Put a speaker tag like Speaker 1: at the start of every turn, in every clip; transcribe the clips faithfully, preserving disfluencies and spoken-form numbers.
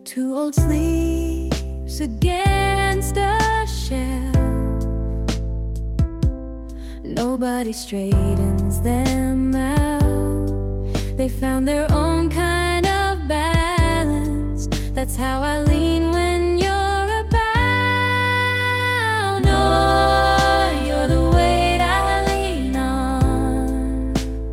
Speaker 1: Two old sleeves against a shelf. Nobody straightens them out. They found their own kind of balance. That's how I lean when you're about. No, you're the weight I lean on.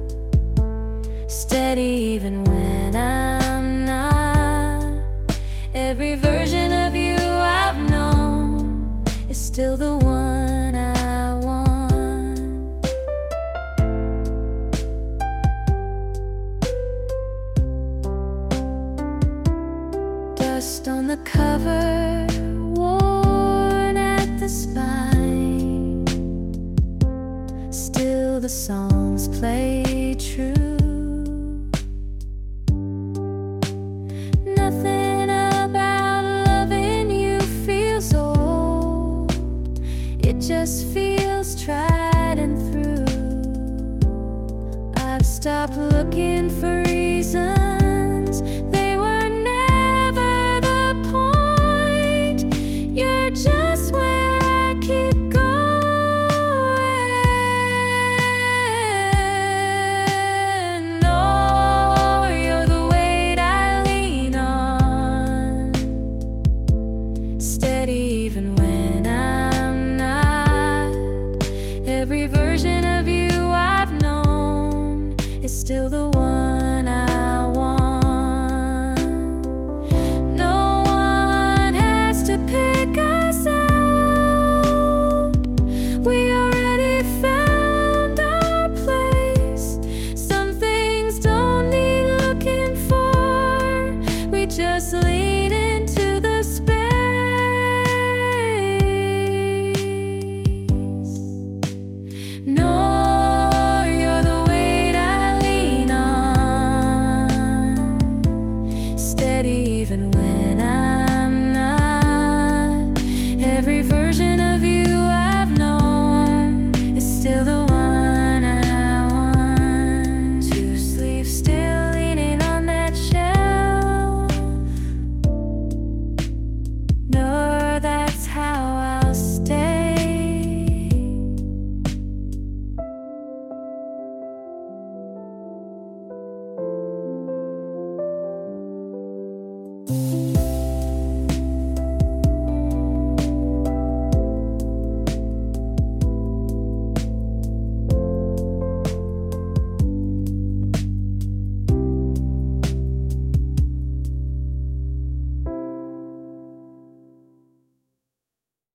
Speaker 1: Steady even when I'm not. Every version of you I've known is still the one I want. Dust on the cover, worn at the spine. Still the songs play true. Nothing about loving you feels old. It just feels tried and through. I've stopped looking for reasons. They were never the point. You're just where I keep going. No, you're the weight I lean on. Steady even when I'm not. Every version of you I've known is still the